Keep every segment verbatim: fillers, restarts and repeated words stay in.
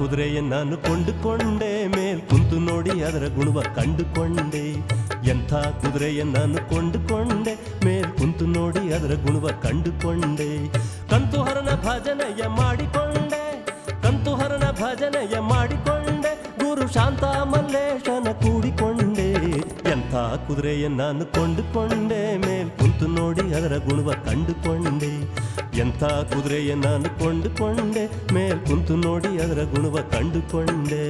ಕುದುರೆಯ ನಾನು ಕೊಂಡುಕೊಂಡೆ, ಮೇಲ್ ಕುಂತು ನೋಡಿ ಅದರ ಗುಣವ ಕಂಡುಕೊಂಡೆ. ಎಂಥ ಕುದುರೆಯ ನಾನು ಕೊಂಡುಕೊಂಡೆ, ಮೇಲ್ ಕುಂತು ನೋಡಿ ಅದರ ಗುಣವ ಕಂಡುಕೊಂಡೆ. ಕಂತುಹರನ ಭಜನೆಯ ಮಾಡಿಕೊಂಡೆ, ಕಂತುಹರನ ಭಜನೆಯ ಮಾಡಿಕೊಂಡೆ, ಗುರು ಶಾಂತ ಮಲ್ಲೇಶನ ಕೂಡಿಕೊಂಡೆ. ಎಂಥ ಕುದುರೆಯ ನಾನು ಕೊಂಡುಕೊಂಡೆ, ಮೇಲ್ ಕುಂತು ನೋಡಿ ಅದರ ಗುಣವ ಕಂಡುಕೊಂಡೆ. ಎಂಥ ಕುದುರೆಯ ನಾನು ಕೊಂಡುಕೊಂಡೆ, ಮೇಲ್ ಕುಂತು ನೋಡಿ ಅದರ ಗುಣವ ಕಂಡುಕೊಂಡೆ.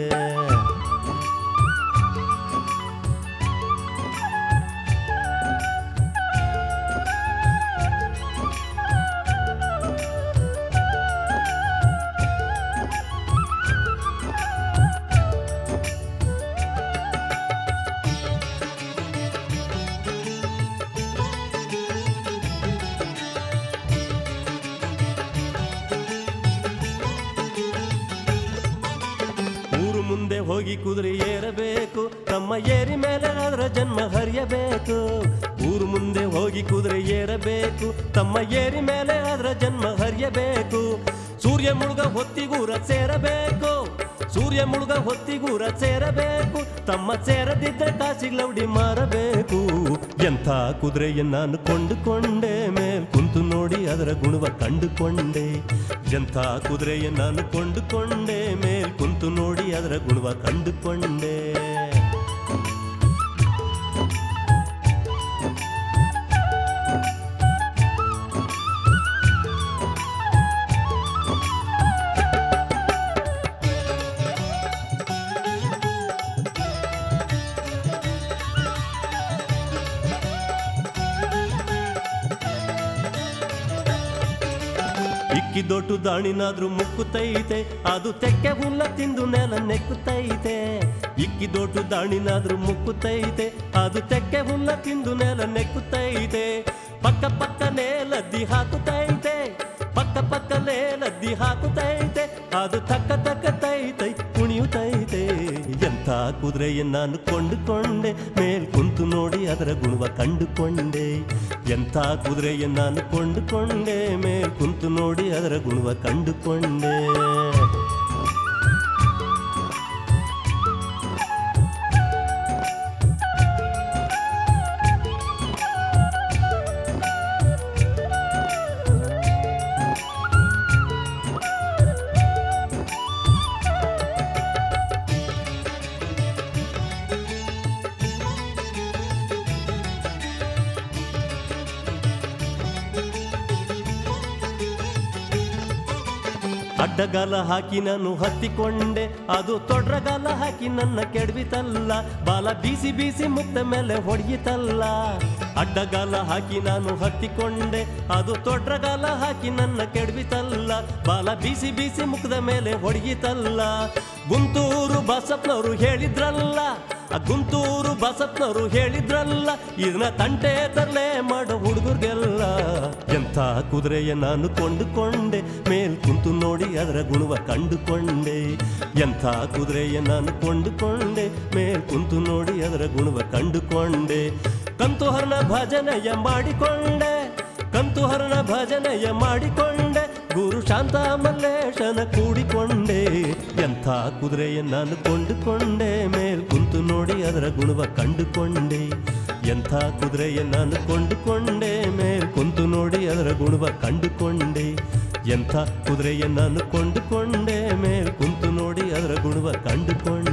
ಮುಂದೆ ಹೋಗಿ ಕುದುರೆ ಏರಬೇಕು, ತಮ್ಮ ಏರಿ ಮೇಲೆ ಅದರ ಜನ್ಮ ಹರಿಯಬೇಕು. ಊರು ಮುಂದೆ ಹೋಗಿ ಕುದುರೆ ಏರಬೇಕು, ತಮ್ಮ ಏರಿ ಮೇಲೆ ಅದರ ಜನ್ಮ ಹರಿಯಬೇಕು. ಸೂರ್ಯ ಮುಳುಗ ಹೊತ್ತಿಗೂರ ಸೇರಬೇಕು, ಸೂರ್ಯ ಮುಳುಗ ಹೊತ್ತಿಗೂರ ಸೇರಬೇಕು, ತಮ್ಮ ಸೇರದಿದ್ದರೆ ಕಾಸಿಗ್ಲೌಡಿ ಮಾರಬೇಕು. ಎಂಥ ಕುದುರೆಯ ನಾನು ಕೊಂಡುಕೊಂಡೆ, ಮೇಲ್ ಕುಂತು ನೋಡಿ ಅದರ ಗುಣವ ಕಂಡುಕೊಂಡೆ. ಎಂಥ ಕುದುರೆಯ ನಾನು ಕೊಂಡುಕೊಂಡೆ, ಮೇಲ್ ಕುಂತು ನೋಡಿ ಅದರ ಗುಣವ ಕಂಡುಕೊಂಡೆ. ಇಕ್ಕಿದೊಟ್ಟು ದಾಣಿನಾದ್ರೂ ಮುಕ್ಕುತ್ತೈತೆ, ಅದು ತೆಕ್ಕೆ ಹುಲ್ಲ ತಿಂದು ನೆಲ ನೆಕ್ಕುತ್ತೈತೆ. ಇಕ್ಕಿದೊಟ್ಟು ದಾಣಿನಾದ್ರೂ ಮುಕ್ಕುತ್ತೈತೆ, ಅದು ತೆಕ್ಕೆ ಹುಲ್ಲ ತಿಂದು ನೆಲ ನೆಕ್ಕುತ್ತೈತೆ. ಪಕ್ಕ ಪಕ್ಕನೇ ಲದ್ದಿ ಹಾಕುತ್ತೈತೆ, ಪಕ್ಕ ಪಕ್ಕನೇ ಲದ್ದಿ ಹಾಕುತ್ತೈತೆ, ಅದು ತಕ್ಕ ತಕ್ಕ ತೈತೈ ಕುಣಿಯುತ್ತೈತೆ. ಎಂಥ ಕುದುರೆಯ ನಾನು ಕೊಂಡುಕೊಂಡೆ, ಮೇಲ್ ಕುಂತು ನೋಡಿ ಅದರ ಗುಣವ ಕಂಡುಕೊಂಡೆ. ಎಂಥ ಕುದುರೆಯ ನಾನು ಕೊಂಡುಕೊಂಡೆ, ಮೇಲ್ ಕುಂತು ನೋಡಿ ಅದರ ಗುಣವ ಕಂಡುಕೊಂಡೆ. ಅಡ್ಡಗಾಲ ಹಾಕಿ ನಾನು ಹತ್ತಿಕೊಂಡೆ, ಅದು ತೊಡ್ರಗಾಲ ಹಾಕಿ ನನ್ನ ಕೆಡವಿತಲ್ಲ. ಬಾಲ ಬೀಸಿ ಬೀಸಿ ಮುಕ್ತ ಮೇಲೆ ಹೊಡೆಯಿತಲ್ಲ. ಅಡ್ಡಗಾಲ ಹಾಕಿ ನಾನು ಹತ್ತಿಕೊಂಡೆ, ಅದು ತೊಡ್ರಗಾಲ ಹಾಕಿ ನನ್ನ ಕೆಡವಿತಲ್ಲ. ಬಾಲ ಬೀಸಿ ಬೀಸಿ ಮುಖದ ಮೇಲೆ ಹೊಡೆಯಿತಲ್ಲ. ಗುಂಟೂರು ಬಸಪ್ಪನವರು ಹೇಳಿದ್ರಲ್ಲ, ಗುಂಟೂರು ಬಸಪ್ಪನವರು ಹೇಳಿದ್ರಲ್ಲ, ಇದನ್ನ ತಂಟೆ ತರಲೆ ಮಾಡೋ ಹುಡುಗರಿಗೆಲ್ಲ. ಎಂಥ ಕುದುರೆಯ ನಾನು ಕೊಂಡುಕೊಂಡೆ, ಮೇಲ್ ಕುಂತು ನೋಡಿ ಅದರ ಗುಣವ ಕಂಡುಕೊಂಡೆ. ಎಂಥ ಕುದುರೆಯ ನಾನು ಕೊಂಡುಕೊಂಡೆ, ಮೇಲ್ ಕುಂತು ನೋಡಿ ಅದರ ಗುಣವ ಕಂಡುಕೊಂಡೆ. ಕಂತುಹರನ ಭಜನೆಯ ಮಾಡಿಕೊಂಡೆ, ಕಂತುಹರನ ಭಜನೆಯ ಮಾಡಿಕೊಂಡೆ, ಗುರು ಶಾಂತ ಮಲ್ಲೇಶನ ಕೂಡಿಕೊಂಡೆ. ಎಂಥ ಕುದುರೆಯ ನಾನು ಕೊಂಡುಕೊಂಡೆ, ಮೇಲ್ ಕುಂತು ನೋಡಿ ಅದರ ಗುಣವ ಕಂಡುಕೊಂಡೆ. ಎಂಥ ಕುದುರೆಯ ನಾನು ಕೊಂಡುಕೊಂಡೆ, ಮೇಲ್ ಕುಂತು ನೋಡಿ ಅದರ ಗುಣವ ಕಂಡುಕೊಂಡೆ. ಎಂಥ ಕುದುರೆಯ ನಾನು ಕೊಂಡುಕೊಂಡೆ, ಮೇಲ್ ಕುಂತು ನೋಡಿ ಅದರ ಗುಣವ ಕಂಡುಕೊಂಡೆ.